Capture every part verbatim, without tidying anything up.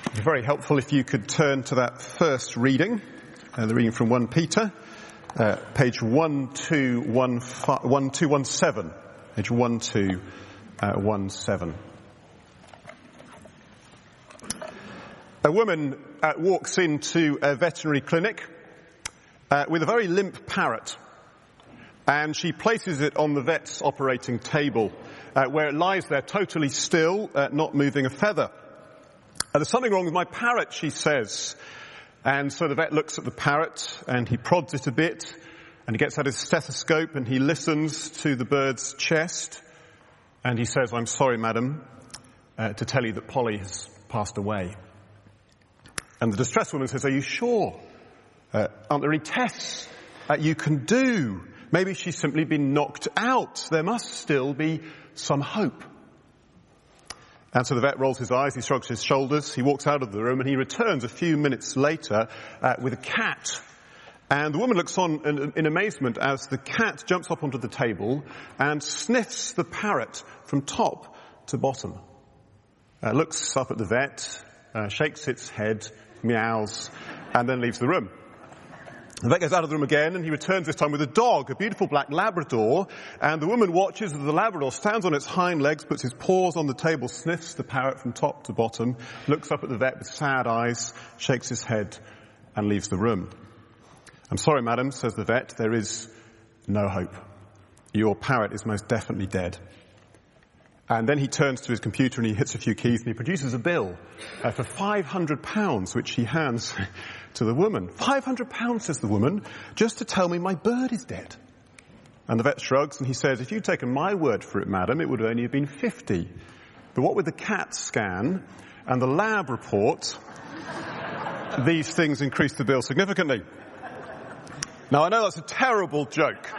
It'd be very helpful if you could turn to that first reading, uh, the reading from First Peter, uh, page one two one seven, page one two one seven. A woman uh, walks into a veterinary clinic uh, with a very limp parrot, and she places it on the vet's operating table, uh, where it lies there totally still, uh, not moving a feather. Uh, there's something wrong with my parrot, she says. And so the vet looks at the parrot and he prods it a bit, and he gets out his stethoscope and he listens to the bird's chest, and he says, "I'm sorry, madam, uh, to tell you that Polly has passed away." And the distressed woman says, "Are you sure? Uh, aren't there any tests that you can do? Maybe she's simply been knocked out. There must still be some hope." And so the vet rolls his eyes, he shrugs his shoulders, he walks out of the room, and he returns a few minutes later uh, with a cat. And the woman looks on in, in amazement as the cat jumps up onto the table and sniffs the parrot from top to bottom. Uh, looks up at the vet, uh, shakes its head, meows, and then leaves the room. The vet goes out of the room again, and he returns this time with a dog, a beautiful black Labrador, and the woman watches as the Labrador stands on its hind legs, puts his paws on the table, sniffs the parrot from top to bottom, looks up at the vet with sad eyes, shakes his head, and leaves the room. "I'm sorry, madam," says the vet, "there is no hope. Your parrot is most definitely dead." And then he turns to his computer and he hits a few keys and he produces a bill uh, for five hundred pounds, which he hands to the woman. five hundred pounds, says the woman, "just to tell me my bird is dead." And the vet shrugs and he says, "If you'd taken my word for it, madam, it would only have been fifty. But what with the CAT scan and the lab report, these things increase the bill significantly." Now, I know that's a terrible joke.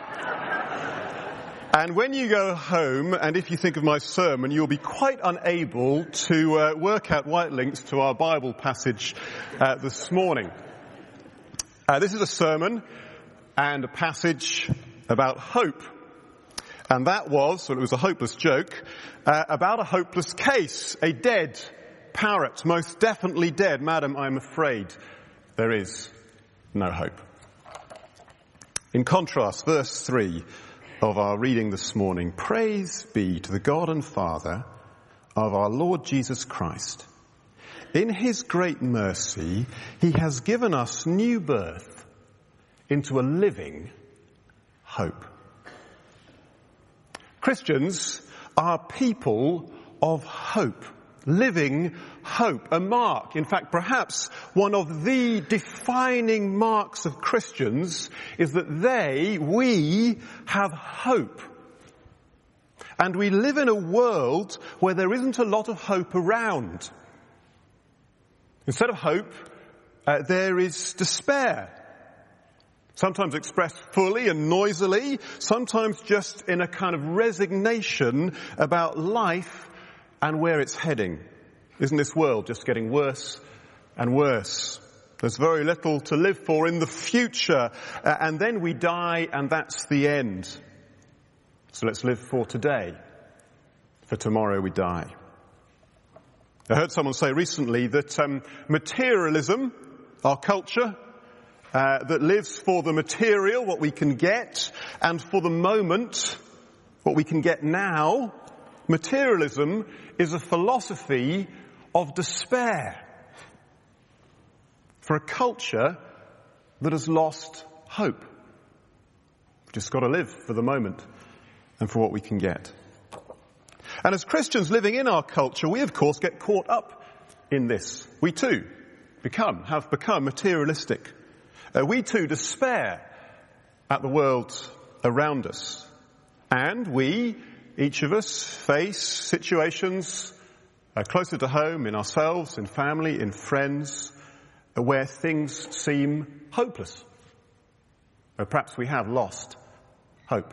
And when you go home, and if you think of my sermon, you'll be quite unable to uh, work out why it links to our Bible passage uh, this morning. Uh, this is a sermon and a passage about hope. And that was, well, it was a hopeless joke, uh, about a hopeless case, a dead parrot, most definitely dead. "Madam, I'm afraid there is no hope." In contrast, verse three of our reading this morning: "Praise be to the God and Father of our Lord Jesus Christ. In his great mercy, he has given us new birth into a living hope." Christians are people of hope, living hope, a mark, in fact, perhaps one of the defining marks of Christians is that they, we, have hope. And we live in a world where there isn't a lot of hope around. Instead of hope, uh, there is despair. Sometimes expressed fully and noisily, sometimes just in a kind of resignation about life and where it's heading. Isn't this world just getting worse and worse? There's very little to live for in the future, uh, and then we die, and that's the end. So let's live for today. For tomorrow we die. I heard someone say recently that um, materialism, our culture, uh, that lives for the material, what we can get, and for the moment, what we can get now, materialism is a philosophy of despair for a culture that has lost hope. We've just got to live for the moment and for what we can get. And as Christians living in our culture, we of course get caught up in this. We too become, have become materialistic. Uh, we too despair at the world around us. And we, each of us, face situations uh, closer to home, in ourselves, in family, in friends, uh, where things seem hopeless. Or perhaps we have lost hope.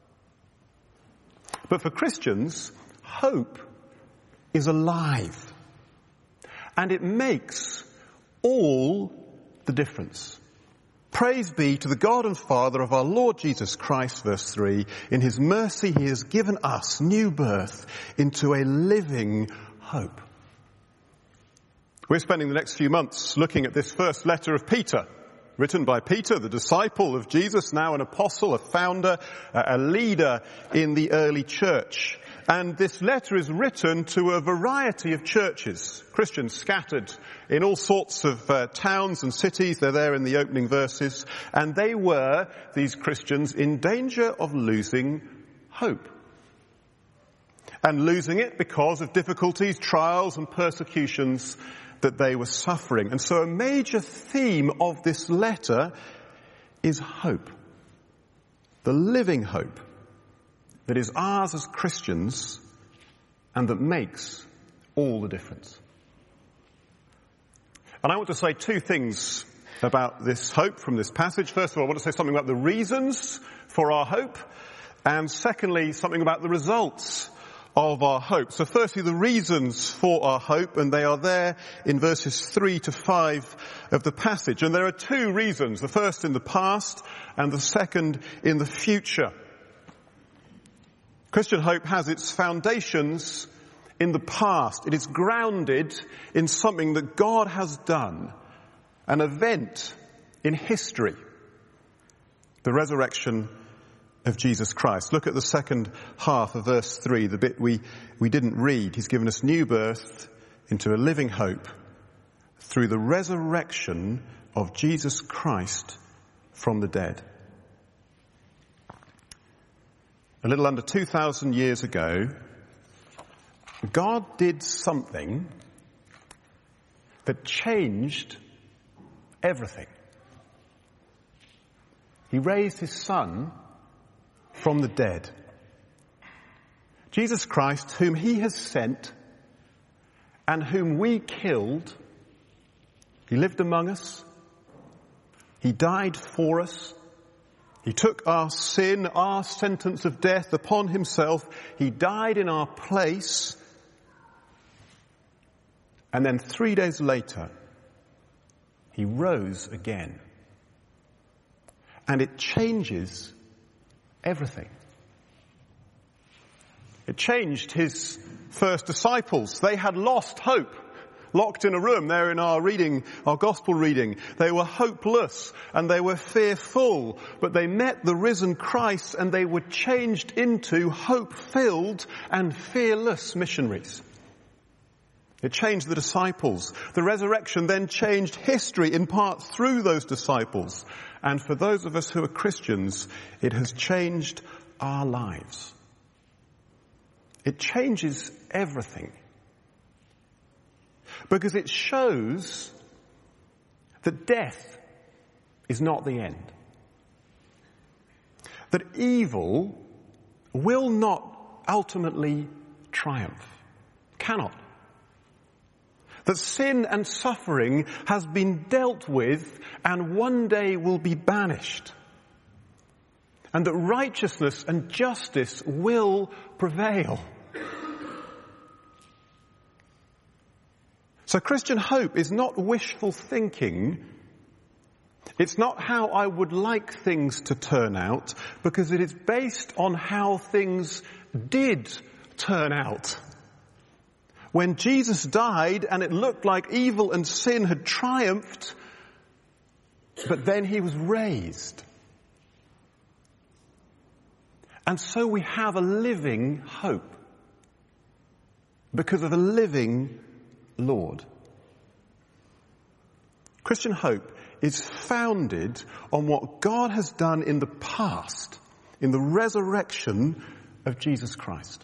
But for Christians, hope is alive. And it makes all the difference. Praise be to the God and Father of our Lord Jesus Christ, verse three. In his mercy he has given us new birth into a living hope. We're spending the next few months looking at this first letter of Peter, written by Peter, the disciple of Jesus, now an apostle, a founder, a leader in the early church. And this letter is written to a variety of churches, Christians scattered in all sorts of uh, towns and cities. They're there in the opening verses. And they were, these Christians, in danger of losing hope. And losing it because of difficulties, trials and persecutions that they were suffering. And so a major theme of this letter is hope. The living hope that is ours as Christians and that makes all the difference. And I want to say two things about this hope from this passage. First of all, I want to say something about the reasons for our hope, and secondly, something about the results of our hope. So firstly, the reasons for our hope, and they are there in verses three to five of the passage. And there are two reasons, the first in the past and the second in the future. Christian hope has its foundations in the past. It is grounded in something that God has done, an event in history, the resurrection of Jesus Christ. Look at the second half of verse three, the bit we, we didn't read. He's given us new birth into a living hope through the resurrection of Jesus Christ from the dead. A little under two thousand years ago, God did something that changed everything. He raised his Son from the dead. Jesus Christ, whom he has sent and whom we killed, he lived among us. He died for us. He took our sin, our sentence of death upon himself. He died in our place. And then three days later, he rose again. And it changes everything. It changed his first disciples. They had lost hope. Locked in a room there in our reading, our gospel reading. They were hopeless and they were fearful, but they met the risen Christ and they were changed into hope-filled and fearless missionaries. It changed the disciples. The resurrection then changed history in part through those disciples. And for those of us who are Christians, it has changed our lives. It changes everything. Because it shows that death is not the end. That evil will not ultimately triumph. Cannot. That sin and suffering has been dealt with and one day will be banished. And that righteousness and justice will prevail. So Christian hope is not wishful thinking. It's not how I would like things to turn out, because it is based on how things did turn out. When Jesus died and it looked like evil and sin had triumphed, but then he was raised. And so we have a living hope because of a living Lord. Christian hope is founded on what God has done in the past, in the resurrection of Jesus Christ.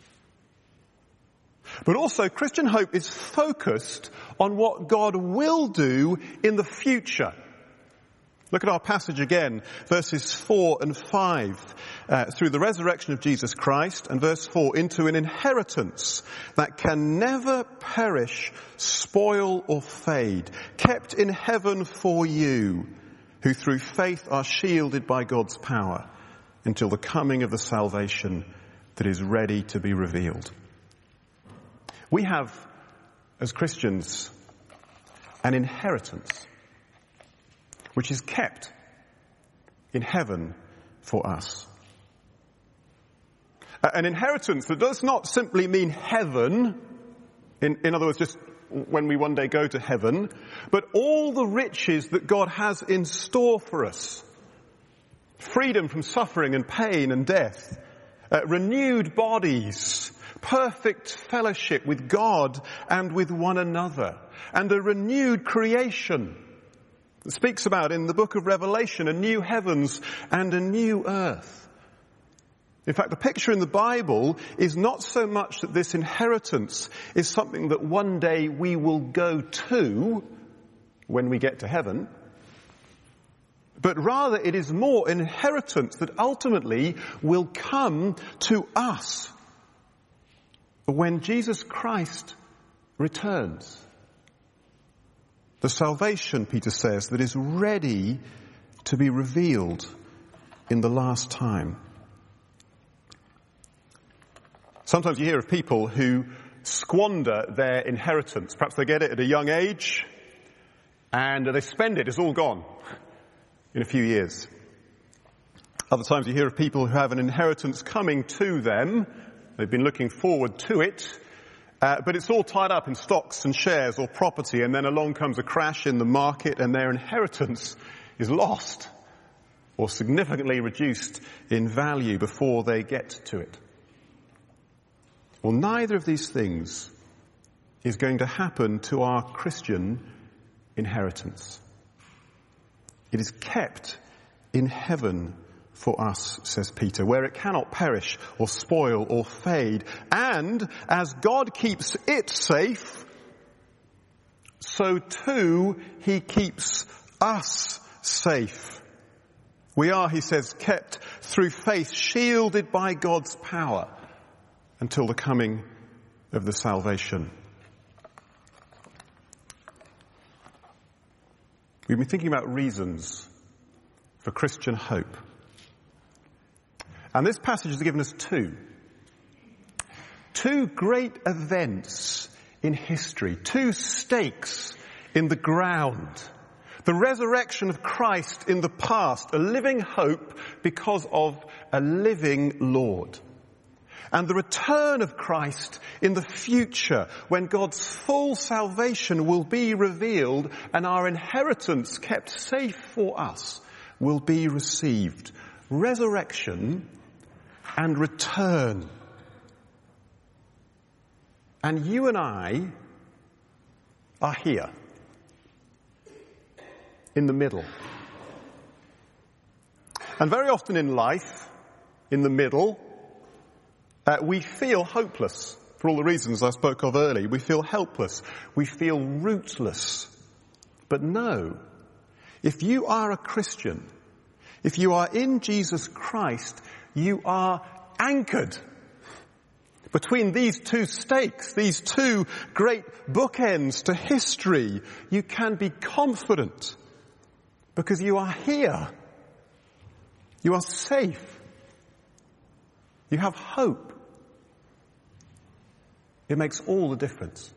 But also, Christian hope is focused on what God will do in the future. Look at our passage again, verses four and five. Uh, through the resurrection of Jesus Christ, and verse four, into an inheritance that can never perish, spoil or fade, kept in heaven for you, who through faith are shielded by God's power until the coming of the salvation that is ready to be revealed. We have, as Christians, an inheritance which is kept in heaven for us. An inheritance that does not simply mean heaven, in, in other words, just when we one day go to heaven, but all the riches that God has in store for us. Freedom from suffering and pain and death, uh, renewed bodies, perfect fellowship with God and with one another, and a renewed creation. It speaks about in the book of Revelation a new heavens and a new earth. In fact, the picture in the Bible is not so much that this inheritance is something that one day we will go to when we get to heaven, but rather it is more an inheritance that ultimately will come to us when Jesus Christ returns. The salvation, Peter says, that is ready to be revealed in the last time. Sometimes you hear of people who squander their inheritance. Perhaps they get it at a young age and they spend it. It's all gone in a few years. Other times you hear of people who have an inheritance coming to them. They've been looking forward to it, uh, but it's all tied up in stocks and shares or property, and then along comes a crash in the market and their inheritance is lost or significantly reduced in value before they get to it. Well, neither of these things is going to happen to our Christian inheritance. It is kept in heaven for us, says Peter, where it cannot perish or spoil or fade. And as God keeps it safe, so too he keeps us safe. We are, he says, kept through faith, shielded by God's power, until the coming of the salvation. We've been thinking about reasons for Christian hope. And this passage has given us two. Two great events in history, two stakes in the ground. The resurrection of Christ in the past, a living hope because of a living Lord. And the return of Christ in the future, when God's full salvation will be revealed and our inheritance kept safe for us will be received. Resurrection and return. And you and I are here, in the middle. And very often in life, in the middle, Uh, we feel hopeless for all the reasons I spoke of earlier. We feel helpless. We feel rootless. But no, if you are a Christian, if you are in Jesus Christ, you are anchored between these two stakes, these two great bookends to history. You can be confident because you are here. You are safe. You have hope. It makes all the difference.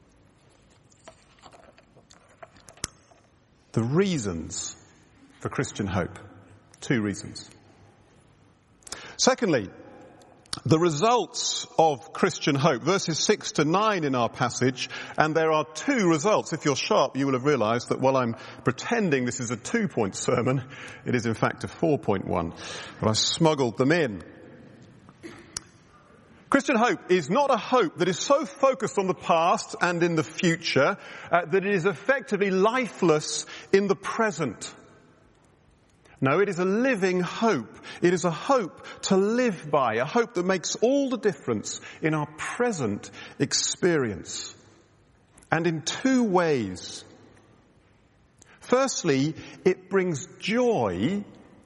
The reasons for Christian hope. Two reasons. Secondly, the results of Christian hope. Verses six to nine in our passage, and there are two results. If you're sharp, you will have realized that while I'm pretending this is a two-point sermon, it is in fact a four-point one. But I smuggled them in. Christian hope is not a hope that is so focused on the past and in the future uh, that it is effectively lifeless in the present. No, it is a living hope. It is a hope to live by, a hope that makes all the difference in our present experience. And in two ways. Firstly, it brings joy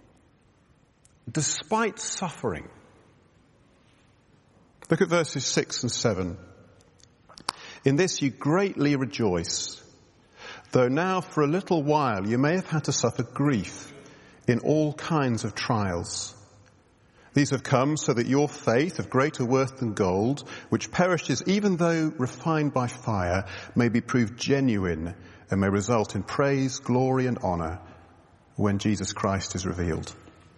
despite suffering. Look at verses six and seven. In this you greatly rejoice, though now for a little while you may have had to suffer grief in all kinds of trials. These have come so that your faith, of greater worth than gold, which perishes even though refined by fire, may be proved genuine and may result in praise, glory and honor when Jesus Christ is revealed.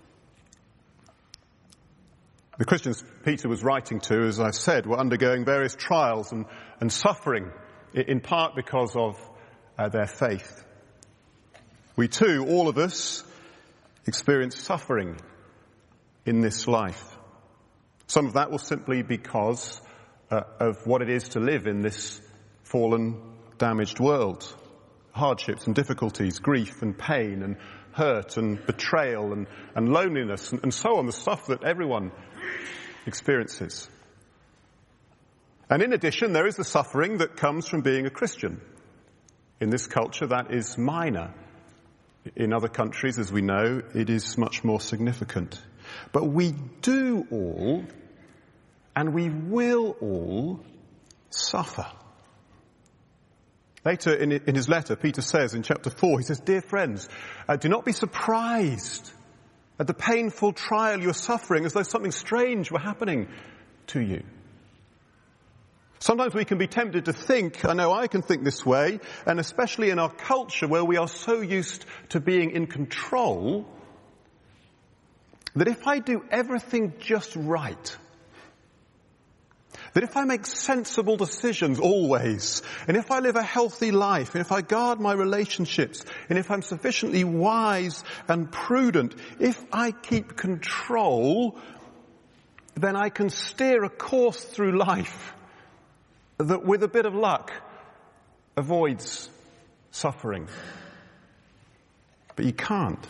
The Christians Peter was writing to, as I've said, were undergoing various trials and, and suffering in part because of uh, their faith. We too, all of us, experience suffering in this life. Some of that will simply be because uh, of what it is to live in this fallen, damaged world. Hardships and difficulties, grief and pain and hurt and betrayal and, and loneliness and, and so on, the stuff that everyone experiences. And in addition, there is the suffering that comes from being a Christian. In this culture, that is minor. In other countries, as we know, it is much more significant. But we do all, and we will all, suffer. Later in, in his letter, Peter says in chapter four, he says, "Dear friends, uh, do not be surprised at the painful trial you are suffering as though something strange were happening to you." Sometimes we can be tempted to think, I know I can think this way, and especially in our culture where we are so used to being in control, that if I do everything just right, that if I make sensible decisions always, and if I live a healthy life, and if I guard my relationships, and if I'm sufficiently wise and prudent, if I keep control, then I can steer a course through life that with a bit of luck avoids suffering. But you can't.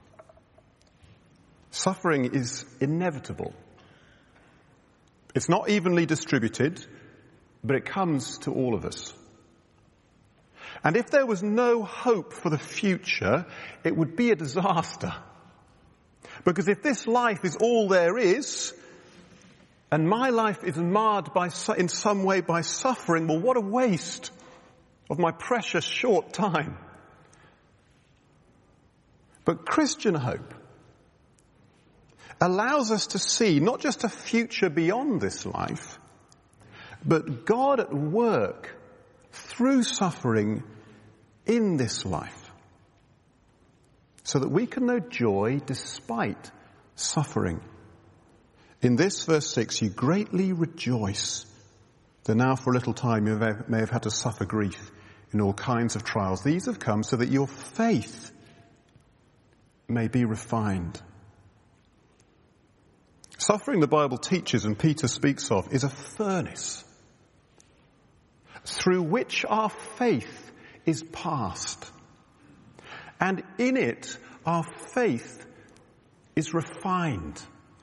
Suffering is inevitable. It's not evenly distributed, but it comes to all of us. And if there was no hope for the future, it would be a disaster. Because if this life is all there is, and my life is marred by, in some way by suffering, well, what a waste of my precious short time. But Christian hope allows us to see not just a future beyond this life, but God at work through suffering in this life, so that we can know joy despite suffering. In this, verse six, you greatly rejoice, though now for a little time you may have had to suffer grief in all kinds of trials. These have come so that your faith may be refined. Suffering, the Bible teaches and Peter speaks of, is a furnace through which our faith is passed. And in it, our faith is refined.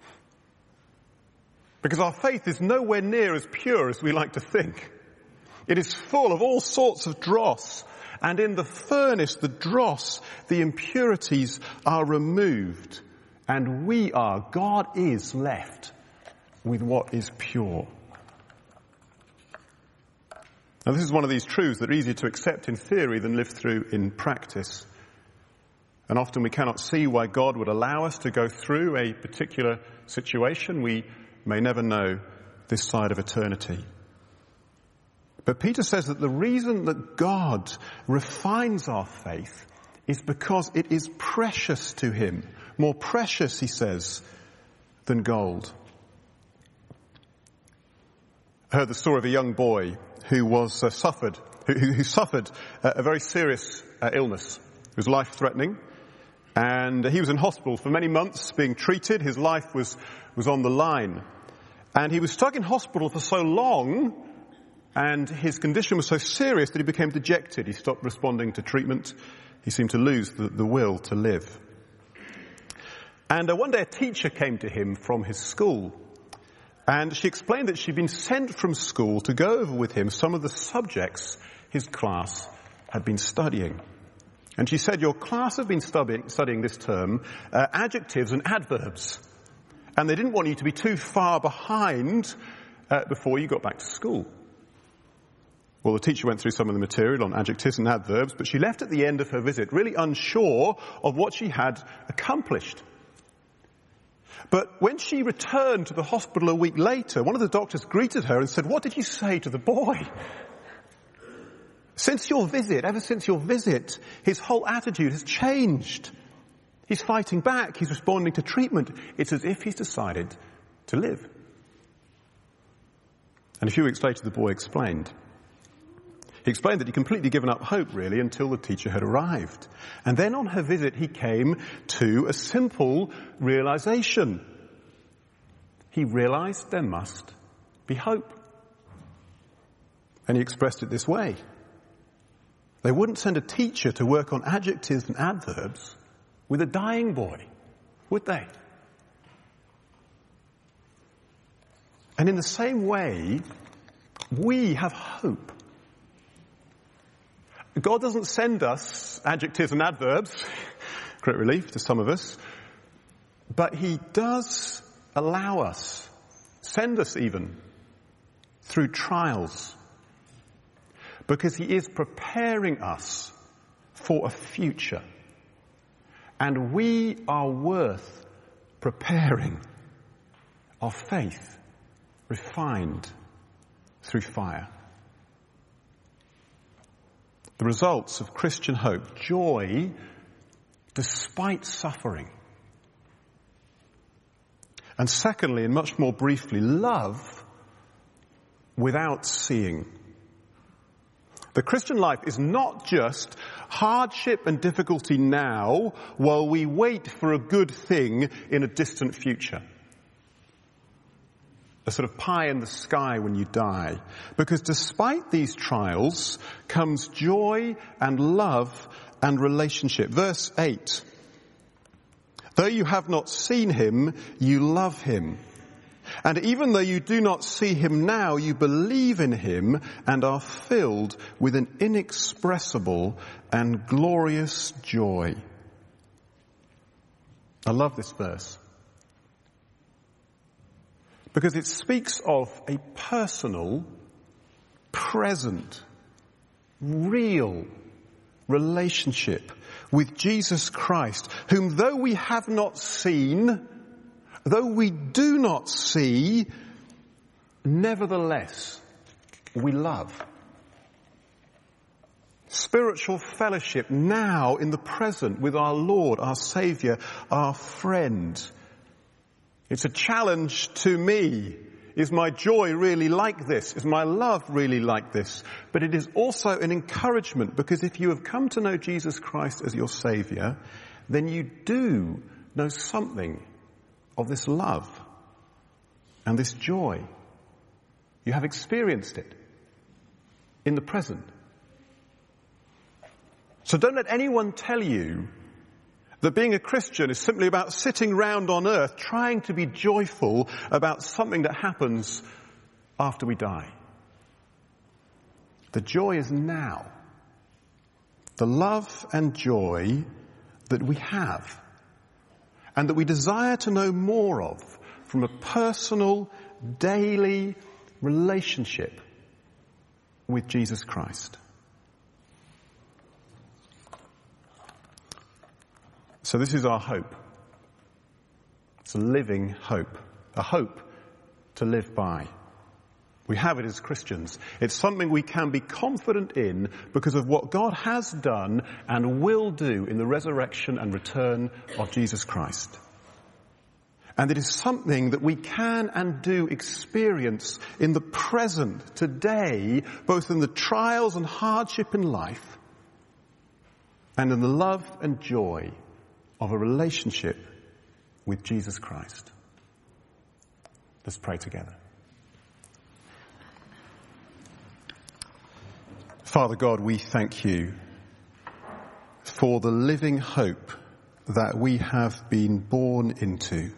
Because our faith is nowhere near as pure as we like to think. It is full of all sorts of dross. And in the furnace, the dross, the impurities are removed. And we are, God is left with what is pure. Now this is one of these truths that are easier to accept in theory than live through in practice. And often we cannot see why God would allow us to go through a particular situation. We may never know this side of eternity. But Peter says that the reason that God refines our faith is because it is precious to him. More precious, he says, than gold. I heard the story of a young boy who was uh, suffered, who, who suffered uh, a very serious uh, illness. It was life-threatening. And he was in hospital for many months being treated. His life was, was on the line. And he was stuck in hospital for so long, and his condition was so serious that he became dejected. He stopped responding to treatment. He seemed to lose the, the will to live. And uh, one day a teacher came to him from his school, and she explained that she'd been sent from school to go over with him some of the subjects his class had been studying. And she said, your class have been studying, studying this term uh, adjectives and adverbs. And they didn't want you to be too far behind uh, before you got back to school. Well, the teacher went through some of the material on adjectives and adverbs, but she left at the end of her visit really unsure of what she had accomplished. But when she returned to the hospital a week later, one of the doctors greeted her and said, what did you say to the boy? Since your visit, ever since your visit, his whole attitude has changed. He's fighting back. He's responding to treatment. It's as if he's decided to live. And a few weeks later, the boy explained. He explained that he'd completely given up hope, really, until the teacher had arrived. And then on her visit, he came to a simple realization. He realized there must be hope. And he expressed it this way. They wouldn't send a teacher to work on adjectives and adverbs with a dying boy, would they? And in the same way, we have hope. God doesn't send us adjectives and adverbs, great relief to some of us, but he does allow us, send us even, through trials, because he is preparing us for a future. And we are worth preparing, our faith refined through fire. The results of Christian hope: joy despite suffering. And secondly, and much more briefly, love without seeing. The Christian life is not just hardship and difficulty now while we wait for a good thing in a distant future. A sort of pie in the sky when you die. Because despite these trials comes joy and love and relationship. Verse eight. Though you have not seen him, you love him. And even though you do not see him now, you believe in him and are filled with an inexpressible and glorious joy. I love this verse, because it speaks of a personal, present, real relationship with Jesus Christ, whom though we have not seen, though we do not see, nevertheless we love. Spiritual fellowship now in the present with our Lord, our Saviour, our friend. It's a challenge to me. Is my joy really like this? Is my love really like this? But it is also an encouragement, because if you have come to know Jesus Christ as your Saviour, then you do know something of this love and this joy. You have experienced it in the present. So don't let anyone tell you that being a Christian is simply about sitting round on earth trying to be joyful about something that happens after we die. The joy is now. The love and joy that we have and that we desire to know more of from a personal, daily relationship with Jesus Christ. So this is our hope. It's a living hope, a hope to live by. We have it as Christians. It's something we can be confident in because of what God has done and will do in the resurrection and return of Jesus Christ. And it is something that we can and do experience in the present, today, both in the trials and hardship in life and in the love and joy of a relationship with Jesus Christ. Let's pray together. Father God, we thank you for the living hope that we have been born into.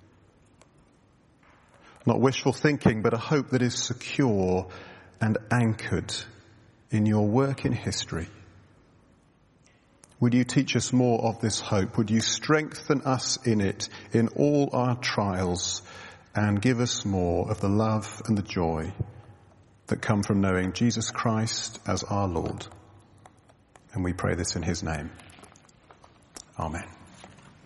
Not wishful thinking, but a hope that is secure and anchored in your work in history. Would you teach us more of this hope? Would you strengthen us in it in all our trials and give us more of the love and the joy that come from knowing Jesus Christ as our Lord? And we pray this in his name. Amen.